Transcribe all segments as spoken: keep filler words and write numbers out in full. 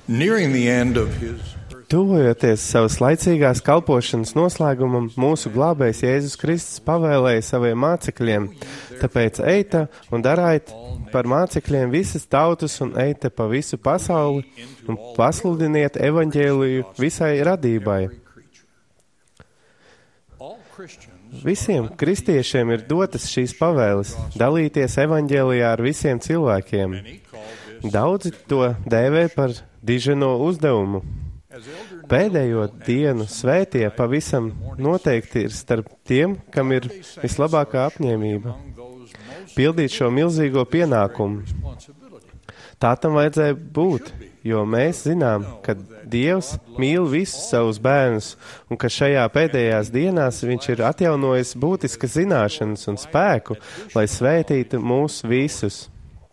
Nearing the end of his Tuvojoties savas laicīgās kalpošanas noslēgumam, mūsu glābējs Jēzus Kristus pavēlēja saviem mācekļiem, tāpēc eita un darājiet par mācekļiem visas tautas un eita pa visu pasauli un pasludiniet evaņģēliju visai radībai. Visiem kristiešiem ir dotas šīs pavēles dalīties evaņģēlijā ar visiem cilvēkiem. Daudzi to dēvē par diženo uzdevumu. Pēdējo dienu svētie pavisam noteikti ir starp tiem, kam ir vislabākā apņēmība pildīt šo milzīgo pienākumu. Tā tam vajadzēja būt, jo mēs zinām, ka Dievs mīl visus savus bērnus un ka šajā pēdējās dienās Viņš ir atjaunojis būtiskas zināšanas un spēku, lai svētītu mūs visus.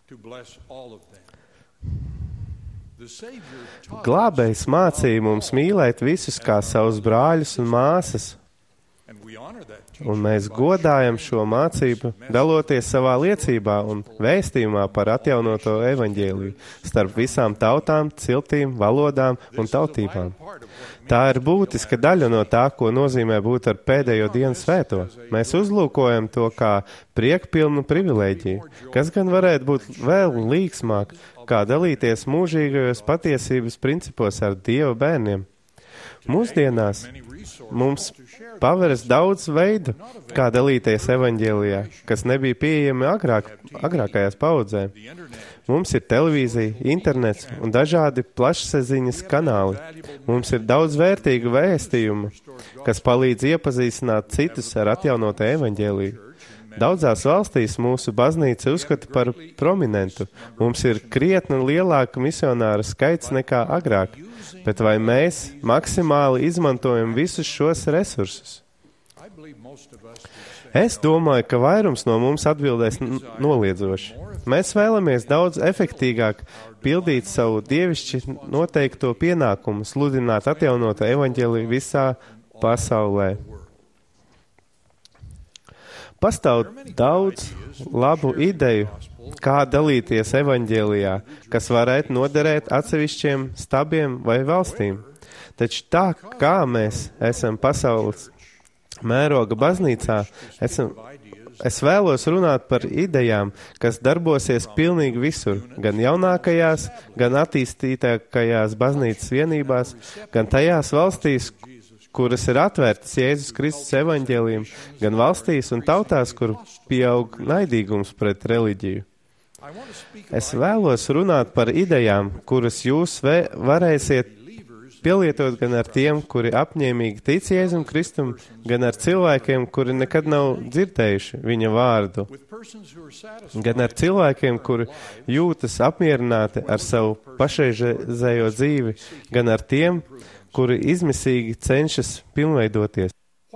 Glābējs mācīja mums mīlēt visus kā savus brāļus un māsas, un mēs godājam šo mācību, daloties savā liecībā un vēstījumā par atjaunoto evaņģēliju starp visām tautām, ciltīm, valodām un tautībām. Tā ir būtiska daļa no tā, ko nozīmē būt ar pēdējo dienu svēto. Mēs uzlūkojam to kā priekpilnu privilēģiju, kas gan varētu būt vēl līksmāk, kā dalīties mūžīgajos patiesības principos ar Dieva bērniem. Mūsdienās mums paveras daudz veidu, kā dalīties evaņģēlijā, kas nebija pieejami agrāk, agrākajās paudzēm. Mums ir televīzija, internets un dažādi plašsaziņas kanāli. Mums ir daudz vērtīgu vēstījumu, kas palīdz iepazīstināt citus ar atjaunoto evaņģēliju. Daudzās valstīs mūsu baznīca uzskata par prominentu. Mums ir krietni lielāka misionāra skaits nekā agrāk, bet vai mēs maksimāli izmantojam visus šos resursus? Es domāju, ka vairums no mums atbildēs noliedzoši. Mēs vēlamies daudz efektīgāk pildīt savu dievišķi noteikto pienākumu, sludināt atjaunoto evaņģēliju visā pasaulē. Pastāv daudz labu ideju, kā dalīties evaņģēlijā, kas varētu noderēt atsevišķiem stabiem vai valstīm. Taču tā, kā mēs esam pasaules mēroga baznīcā, esam, es vēlos runāt par idejām, kas darbosies pilnīgi visur, gan jaunākajās, gan attīstītākajās baznīcas vienībās, gan tajās valstīs, kuras ir atvērtas Jēzus Kristus evaņģēlijam, gan valstīs un tautās, kur pieaug naidīgums pret reliģiju. Es vēlos runāt par idejām, kuras jūs vē, varēsiet pielietot gan ar tiem, kuri apņēmīgi tic Jēzum Kristum, gan ar cilvēkiem, kuri nekad nav dzirdējuši viņa vārdu, gan ar cilvēkiem, kuri jūtas apmierināti ar savu pašreizējo dzīvi, gan ar tiem, kuri izmisīgi cenšas pilnveidoties.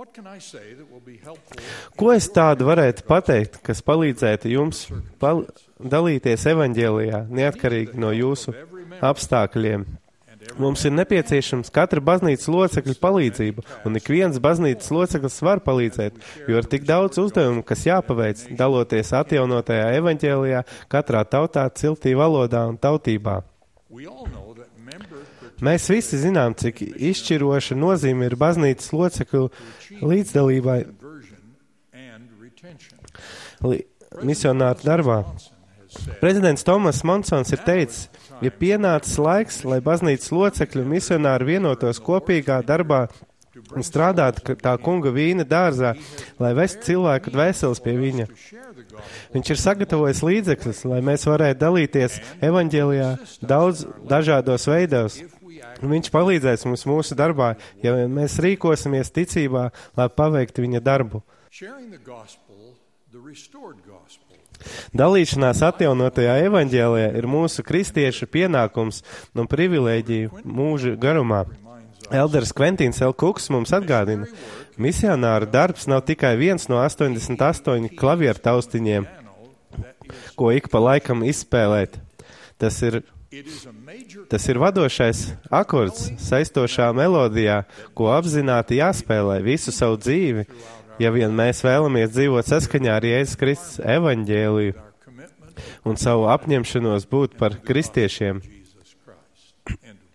Ko es tādu varētu pateikt, kas palīdzētu jums pal- dalīties evaņģēlijā, neatkarīgi no jūsu apstākļiem? Mums ir nepieciešams katra baznīcas locekļa palīdzība, un ik viens baznīcas loceklis var palīdzēt, jo ir tik daudz uzdevumu, kas jāpaveic, daloties atjaunotajā evaņģēlijā katrā tautā, ciltī, valodā un tautībā. Mēs visi zinām, cik izšķiroša nozīme ir baznīcas locekļu līdzdalībai li, misionāru darbā. Prezidents Tomas Monsons ir teicis, ja pienācis laiks, lai baznīcas locekļu misionāri vienotos kopīgā darbā un strādātu tā kunga vīna dārzā, lai vestu cilvēku dvēseles pie viņa. Viņš ir sagatavojis līdzekļus, lai mēs varētu dalīties evaņģēlijā daudz dažādos veidos. Un viņš palīdzēs mums mūsu darbā, ja mēs rīkosimies ticībā, lai paveiktu viņa darbu. Dalīšanās atjaunotajā evaņģēlijā ir mūsu kristiešu pienākums un privilēģija mūža garumā. Elders Kventīns L. Kuks mums atgādina, misionāra darbs nav tikai viens no astoņdesmit astoņu klavieru taustiņiem, ko ik pa laikam izspēlēt. Tas ir Tas ir vadošais akords saistošā melodijā, ko apzināti jāspēlē visu savu dzīvi, ja vien mēs vēlamies dzīvot saskaņā ar Jēzus Kristus evaņģēliju un savu apņemšanos būt par kristiešiem.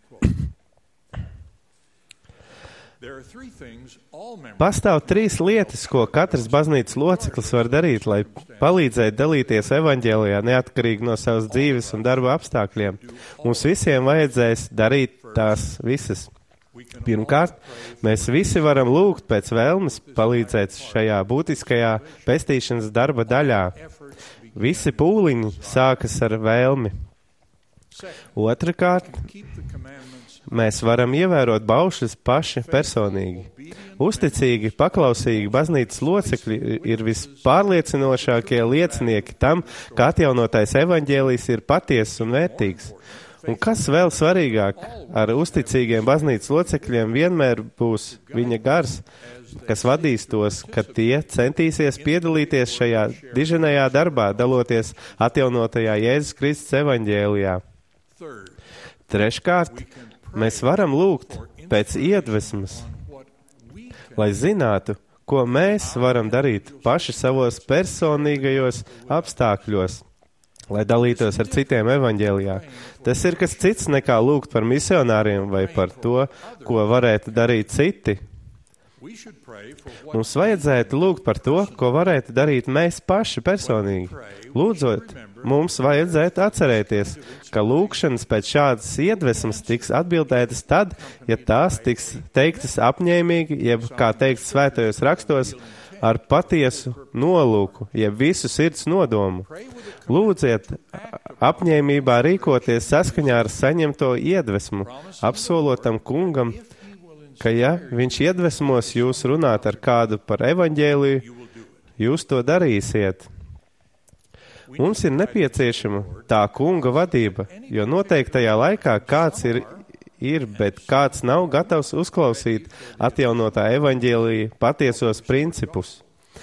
Pastāv trīs lietas, ko katrs baznīcas loceklis var darīt, lai palīdzētu dalīties evaņģēlijā neatkarīgi no savas dzīves un darba apstākļiem. Mums visiem vajadzēs darīt tās visas. Pirmkārt, mēs visi varam lūgt pēc vēlmes palīdzēt šajā būtiskajā pestīšanas darba daļā. Visi pūliņi sākas ar vēlmi. Otrakārt, mēs varam ievērot baušļus paši personīgi. Uzticīgi, paklausīgi baznīcas locekļi ir vispārliecinošākie liecinieki tam, ka atjaunotais evaņģēlijs ir patiess un vērtīgs. Un kas vēl svarīgāk, ar uzticīgiem baznīcas locekļiem vienmēr būs viņa gars, kas vadīs tos, kad tie centīsies piedalīties šajā diženajā darbā, daloties atjaunotajā Jēzus Kristus evaņģēlijā. Treškārt, mēs varam lūgt pēc iedvesmas, lai zinātu, ko mēs varam darīt paši savos personīgajos apstākļos, lai dalītos ar citiem evaņģēlijā. Tas ir kas cits nekā lūgt par misionāriem vai par to, ko varētu darīt citi. Mums vajadzētu lūgt par to, ko varētu darīt mēs paši personīgi. Lūdzot, mums vajadzētu atcerēties, ka lūgšanas pēc šādas iedvesmas tiks atbildētas tad, ja tās tiks teiktas apņēmīgi, jeb, kā teikts svētajos rakstos, ar patiesu nolūku, jeb visu sirds nodomu. Lūdziet apņēmībā rīkoties saskaņā ar saņemto iedvesmu, apsolotam kungam, ka ja viņš iedvesmos jūs runāt ar kādu par evaņģēliju, jūs to darīsiet. Mums ir nepieciešama tā kunga vadība, jo noteiktajā laikā kāds ir, ir, bet kāds nav gatavs uzklausīt atjaunotā evaņģēlija patiesos principus.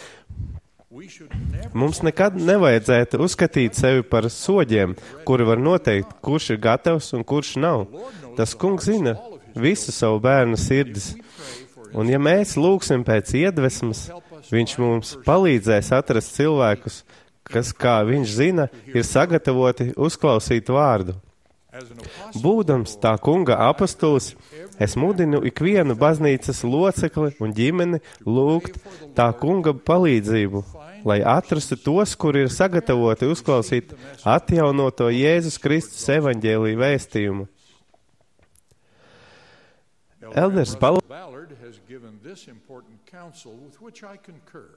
Mums nekad nevajadzētu uzskatīt sevi par soģiem, kuri var noteikt, kurš ir gatavs un kurš nav. Tas kungs zina visu savu bērnu sirdis. Un ja mēs lūgsim pēc iedvesmas, viņš mums palīdzēs atrast cilvēkus, kas, kā viņš zina, ir sagatavoti uzklausīt vārdu. Būdams tā kunga apostols, es mudinu ikvienu baznīcas locekli un ģimeni lūgt tā kunga palīdzību, lai atrastu tos, kuri ir sagatavoti uzklausīt atjaunoto Jēzus Kristus evaņģēlija vēstījumu. Elders Ballard has given this important counsel with which I concur.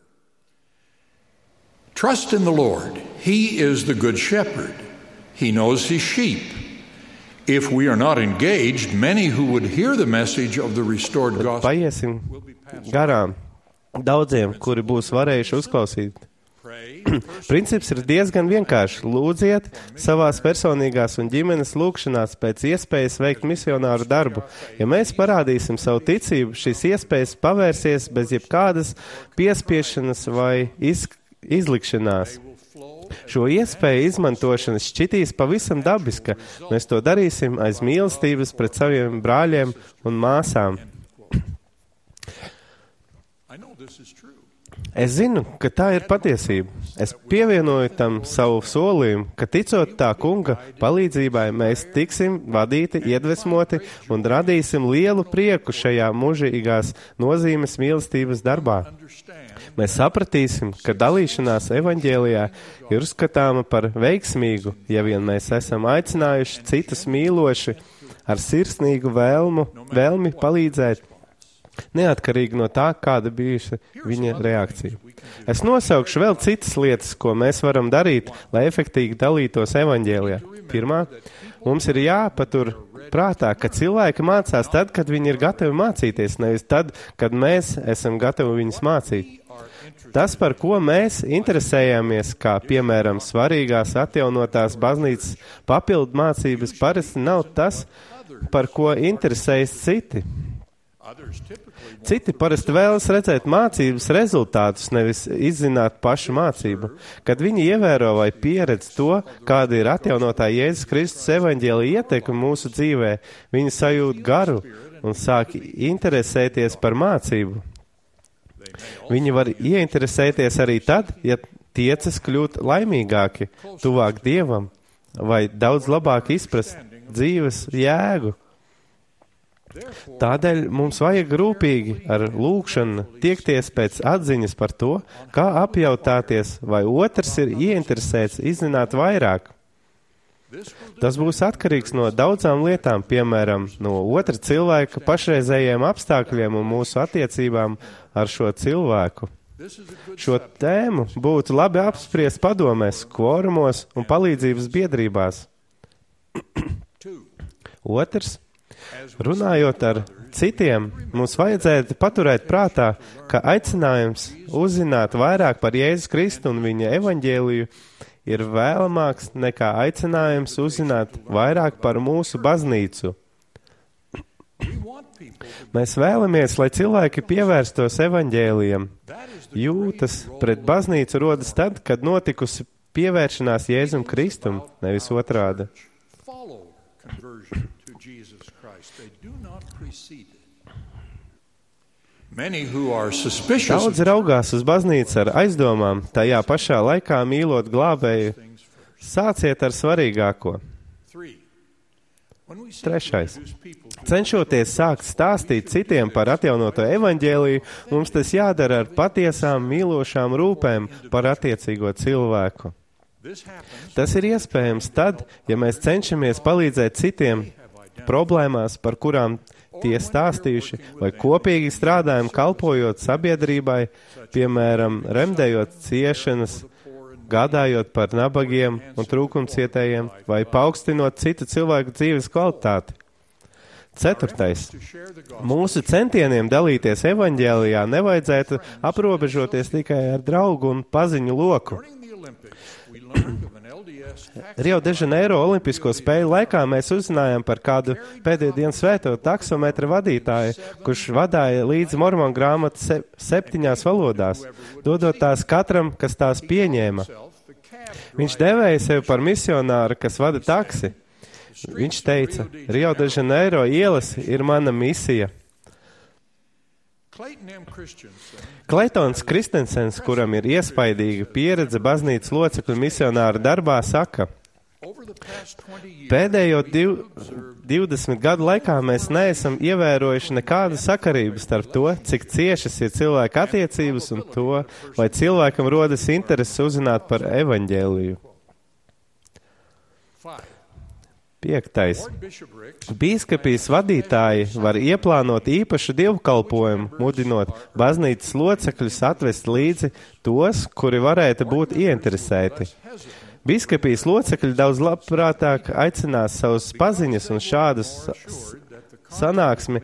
Trust in the Lord. He is the good shepherd. He knows his sheep. If we are not engaged, many who would hear the message of the restored gospel Paiesim garām daudziem, kuri būs varējuši uzklausīt. Princips ir diezgan vienkārši. Lūdziet savās personīgās un ģimenes lūgšanās pēc iespējas veikt misionāru darbu. Ja mēs parādīsim savu ticību, šīs iespējas pavērsies bez jebkādas piespiešanas vai iz, izlikšanās. Šo iespēju izmantošana šķitīs pavisam dabiska. Mēs to darīsim aiz mīlestības pret saviem brāļiem un māsām. Es zinu, ka tā ir patiesība. Es pievienoju tam savu solījumu, ka ticot tā kunga palīdzībai, mēs tiksim vadīti, iedvesmoti un radīsim lielu prieku šajā mūžīgās nozīmes mīlestības darbā. Mēs sapratīsim, ka dalīšanās evaņģēlijā ir uzskatāma par veiksmīgu, ja vien mēs esam aicinājuši citus mīloši ar sirsnīgu vēlmu, vēlmi palīdzēt, neatkarīgi no tā, kāda bijusi viņa reakcija. Es nosaukšu vēl citas lietas, ko mēs varam darīt, lai efektīgi dalītos evaņģēlijā. Pirmā, mums ir jāpatur prātā, ka cilvēki mācās tad, kad viņi ir gatavi mācīties, nevis tad, kad mēs esam gatavi viņus mācīt. Tas, par ko mēs interesējamies, kā piemēram svarīgās atjaunotās baznīcas papildu mācības, parasti nav tas, par ko interesējas citi. Citi parasti vēlas redzēt mācības rezultātus, nevis izzināt pašu mācību. Kad viņi ievēro vai pieredz to, kāda ir atjaunotā Jēzus Kristus evaņģēlija ietekme mūsu dzīvē, viņi sajūt garu un sāk interesēties par mācību. Viņi var ieinteresēties arī tad, ja tiecas kļūt laimīgāki, tuvāk Dievam vai daudz labāk izprast dzīves jēgu. Tādēļ mums vajag rūpīgi ar lūgšanu tiekties pēc atziņas par to, kā apjautāties, vai otrs ir ieinteresēts izzināt vairāk. Tas būs atkarīgs no daudzām lietām, piemēram, no otra cilvēka pašreizējiem apstākļiem un mūsu attiecībām ar šo cilvēku. Šo tēmu būtu labi apspriest padomēs, kvorumos un palīdzības biedrībās. Otrs. Runājot ar citiem, mums vajadzētu paturēt prātā, ka aicinājums uzzināt vairāk par Jēzus Kristu un viņa evaņģēliju ir vēlamāks nekā aicinājums uzzināt vairāk par mūsu baznīcu. Mēs vēlamies, lai cilvēki pievērstos evaņģēlijam. Jūtas pret baznīcu rodas tad, kad notikusi pievēršanās Jēzum Kristum, nevis otrādi. Daudzi raugās uz baznīcu ar aizdomām, tajā pašā laikā mīlot glābēju. Sāciet ar svarīgāko. Trešais. Cenšoties sākt stāstīt citiem par atjaunoto evaņģēliju, mums tas jādara ar patiesām mīlošām rūpēm par attiecīgo cilvēku. Tas ir iespējams tad, ja mēs cenšamies palīdzēt citiem problēmās, par kurām tie stāstījuši, vai kopīgi strādājam kalpojot sabiedrībai, piemēram, remdējot ciešanas, gādājot par nabagiem un trūkumcietējiem, vai paaugstinot citu cilvēku dzīves kvalitāti. Ceturtais. Mūsu centieniem dalīties evaņģēlijā nevajadzētu aprobežoties tikai ar draugu un paziņu loku. Rio de Janeiro olimpisko spēļu laikā mēs uzzinājām par kādu pēdējo dienu svēto taksometra vadītāju, kurš vadāja līdz mormonu grāmatu se, septiņās valodās, dodot tās katram, kas tās pieņēma. Viņš devēja sevi par misionāru, kas vada taksi. Viņš teica, Rio de Janeiro ielas ir mana misija. Kleitons Kristensens, kuram ir iespaidīga pieredze baznīcas locekļu misionāra darbā, saka, pēdējo div, divdesmit gadu laikā mēs neesam ievērojuši nekādu sakarību starp to, cik ciešas ir cilvēka attiecības un to, vai cilvēkam rodas interese uzzināt par evaņģēliju. Piektais. Bīskapijas vadītāji var ieplānot īpašu dievkalpojumu, mudinot baznīcas locekļus atvest līdzi tos, kuri varētu būt ieinteresēti. Bīskapijas locekļi daudz labprātāk aicinās savus paziņas un šādus sanāksmi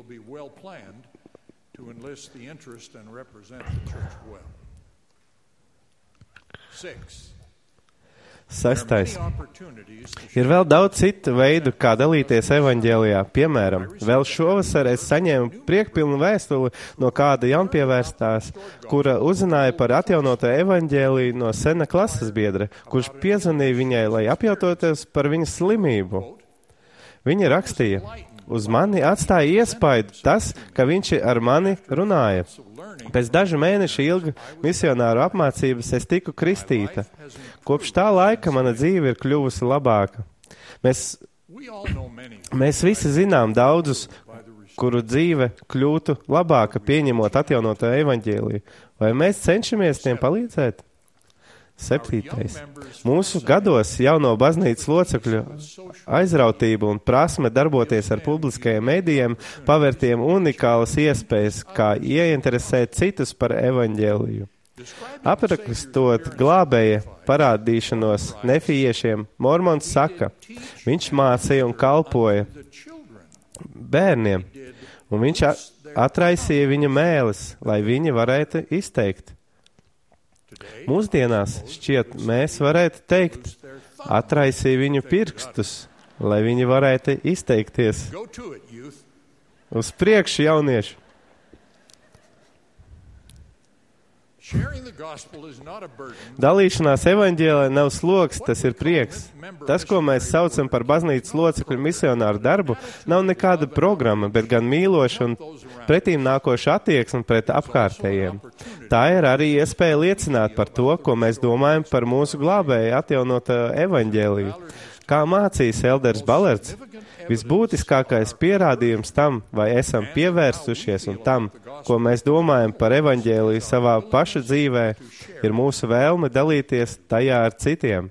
Sestais. Ir vēl daudz citu veidu, kā dalīties evaņģēlijā. Piemēram, vēl šovasar es saņēmu priekpilnu vēstuli no kāda jaunpievērstās, kura uzzināja par atjaunoto evaņģēliju no sena klases biedra, kurš piezvanīja viņai, lai apjautoties par viņas slimību. Viņa rakstīja, uz mani atstāja iespaidu tas, ka viņš ar mani runāja. Pēc dažu mēnešu ilga misionāru apmācības es tiku kristīta. Kopš tā laika mana dzīve ir kļuvusi labāka. Mēs, mēs visi zinām daudzus, kuru dzīve kļūtu labāka pieņemot atjaunoto evaņģēliju. Vai mēs cenšamies tiem palīdzēt? Septītais. Mūsu gados jauno baznīcas locekļu aizrautība un prasme darboties ar publiskajiem medijiem pavērtiem unikālas iespējas, kā ieinteresēt citus par evaņģēliju. Aprakstot glābēja parādīšanos nefijiešiem, Mormons saka, viņš mācīja un kalpoja bērniem, un viņš atraisīja viņa mēles, lai viņi varētu izteikt. Mūsdienās šķiet, mēs varētu teikt, atraisīja viņu pirkstus, lai viņi varētu izteikties. Uz priekšu, jaunieši! Dalīšanās evaņģēlē nav sloks, tas ir prieks. Tas, ko mēs saucam par baznīcas locekļu misionāru darbu, nav nekāda programma, bet gan mīloša un pretīm nākoša attieksme pret apkārtējiem. Tā ir arī iespēja liecināt par to, ko mēs domājam par mūsu glābēju atjaunotā evaņģēliju. Kā mācīs Elders Balerts, Visbūtiskākais pierādījums tam, vai esam pievērstušies un tam, ko mēs domājam par evaņģēliju savā paša dzīvē, ir mūsu vēlme dalīties tajā ar citiem.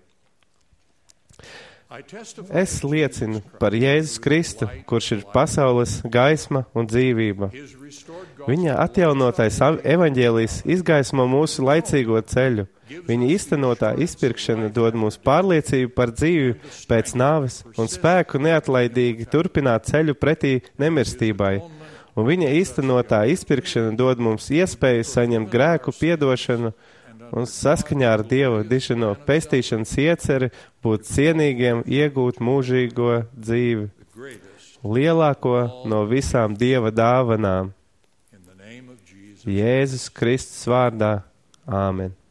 Es liecinu par Jēzus Kristu, kurš ir pasaules gaisma un dzīvība. Viņa atjaunotais evaņģēlijs izgaismo mūsu laicīgo ceļu. Viņa īstenotā izpirkšana dod mums pārliecību par dzīvi pēc nāves un spēku neatlaidīgi turpināt ceļu pretī nemirstībai. Un viņa īstenotā izpirkšana dod mums iespēju saņemt grēku piedošanu un saskaņā ar Dieva dižano pestīšanas ieceri būt cienīgiem iegūt mūžīgo dzīvi, lielāko no visām Dieva dāvanām. Jēzus Kristus vārdā. Āmen.